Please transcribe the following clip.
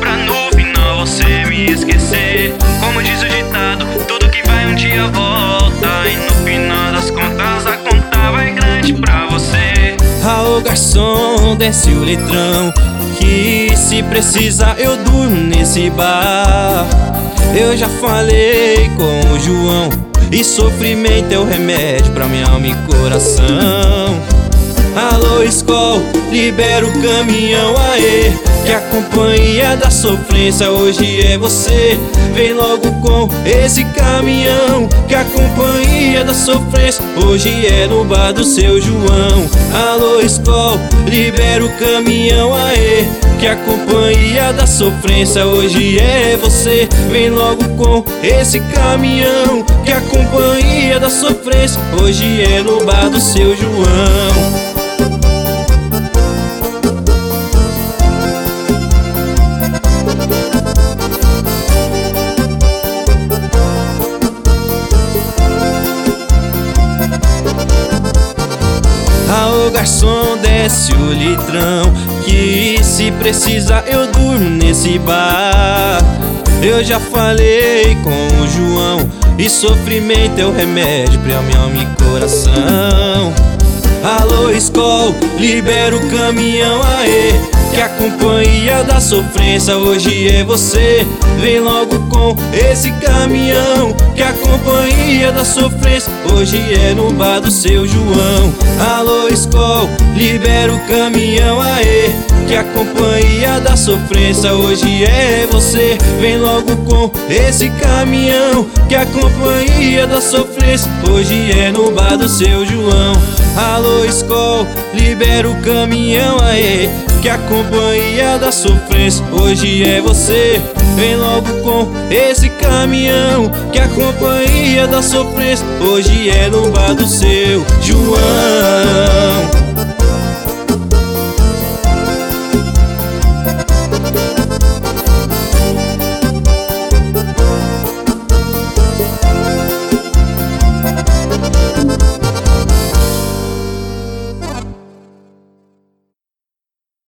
pra no final você me esquecer. Como diz o ditado, tudo que vai um dia volta, e no final das contas a conta vai grande pra você. Alô garçom, desce o litrão, que se precisar eu durmo nesse bar. Eu já falei com o João, e sofrimento é o remédio pra minha alma e coração. Alô Skol, libera o caminhão, aê, que a companhia da sofrência hoje é você. Vem logo com esse caminhão, que a companhia da sofrência hoje é no bar do seu João. Alô Skol, libera o caminhão, aê, que a companhia da sofrência hoje é você. Vem logo com esse caminhão, que a companhia da sofrência hoje é no bar do seu João. Alô garçom, desce o litrão, que se precisar eu durmo nesse bar. Eu já falei com o João, e sofrimento é o remédio pra minha alma e coração. Alô Skol, libera o caminhão, aê, que a companhia da sofrência hoje é você. Vem logo com esse caminhão, que a companhia da sofrência hoje é no bar do seu João. Alô Skol, libera o caminhão, aê, que a companhia da sofrência hoje é você. Vem logo com esse caminhão, que a companhia da sofrência hoje é no bar do seu João. Alô Skol, libera o caminhão, aê, que a companhia da sofrência hoje é você. Vem logo com esse caminhão, que a companhia da sofrência hoje é no bar do seu João.